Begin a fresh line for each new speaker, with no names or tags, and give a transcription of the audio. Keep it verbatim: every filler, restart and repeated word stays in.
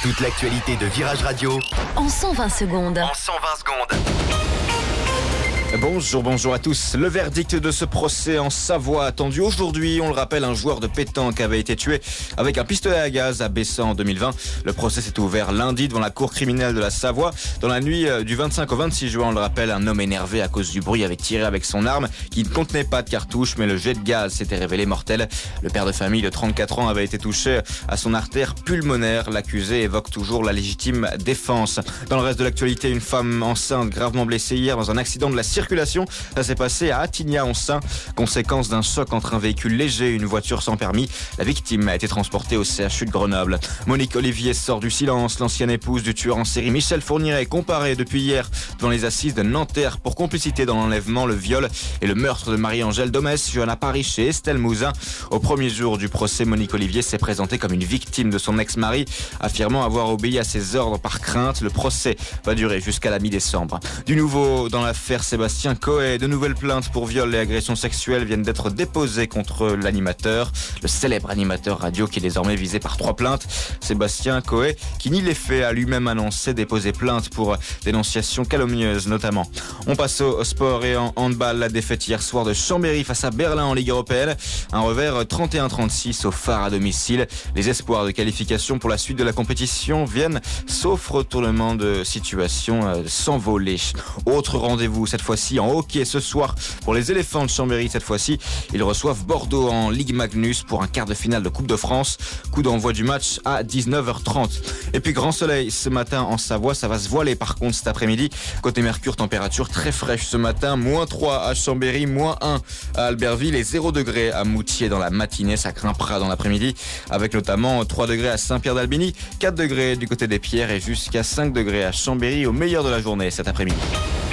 Toute l'actualité de Virage Radio
en cent vingt secondes.
En cent vingt secondes.
Bonjour, bonjour à tous. Le verdict de ce procès en Savoie attendu aujourd'hui. On le rappelle, un joueur de pétanque avait été tué avec un pistolet à gaz à Bessa en deux mille vingt. Le procès s'est ouvert lundi devant la cour criminelle de la Savoie. Dans la nuit du vingt-cinq au vingt-six juin, on le rappelle, un homme énervé à cause du bruit avait tiré avec son arme qui ne contenait pas de cartouche, mais le jet de gaz s'était révélé mortel. Le père de famille de trente-quatre ans avait été touché à son artère pulmonaire. L'accusé évoque toujours la légitime défense. Dans le reste de l'actualité, une femme enceinte gravement blessée hier dans un accident de la circulation. Ça s'est passé à Attigna-en-Saint. Conséquence d'un choc entre un véhicule léger et une voiture sans permis. La victime a été transportée au C H U de Grenoble. Monique Olivier sort du silence. L'ancienne épouse du tueur en série Michel Fourniret est comparée depuis hier devant les assises de Nanterre pour complicité dans l'enlèvement, le viol et le meurtre de Marie-Angèle Domès, Johanna Paris et Estelle Mouzin. Au premier jour du procès, Monique Olivier s'est présentée comme une victime de son ex-mari, affirmant avoir obéi à ses ordres par crainte. Le procès va durer jusqu'à la mi-décembre. Du nouveau dans l'affaire Sébastien Coé, de nouvelles plaintes pour viol et agressions sexuelles viennent d'être déposées contre l'animateur, le célèbre animateur radio qui est désormais visé par trois plaintes. Sébastien Coé, qui nie les faits, a lui-même annoncé déposer plainte pour dénonciation calomnieuse notamment. On passe au sport et en handball. La défaite hier soir de Chambéry face à Berlin en Ligue européenne. Un revers trente et un à trente-six au Phare à domicile. Les espoirs de qualification pour la suite de la compétition viennent, sauf retournement de situation, s'envoler. Autre rendez-vous cette fois-ci en hockey ce soir pour les éléphants de Chambéry. Cette fois-ci, ils reçoivent Bordeaux en Ligue Magnus pour un quart de finale de Coupe de France. Coup d'envoi du match à dix-neuf heures trente. Et puis grand soleil ce matin en Savoie, ça va se voiler par contre cet après-midi. Côté Mercure, température très fraîche ce matin, moins trois à Chambéry, moins un à Albertville et zéro degré à Moutier dans la matinée. Ça grimpera dans l'après-midi avec notamment trois degrés à Saint-Pierre-d'Albigny, quatre degrés du côté des Pierres et jusqu'à cinq degrés à Chambéry au meilleur de la journée cet après-midi.